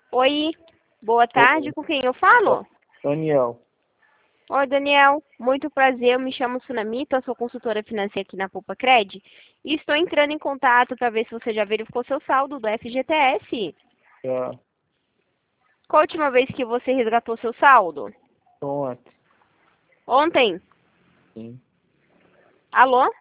Oi, boa tarde, com quem eu falo? Daniel. Oi, Daniel, muito prazer, eu me chamo Sunamita, sou consultora financeira aqui na Poupa-Cred e estou entrando em contato para ver se você já verificou seu saldo do FGTS. Já. Qual a última vez que você resgatou seu saldo? Ontem. Ontem? Sim. Alô?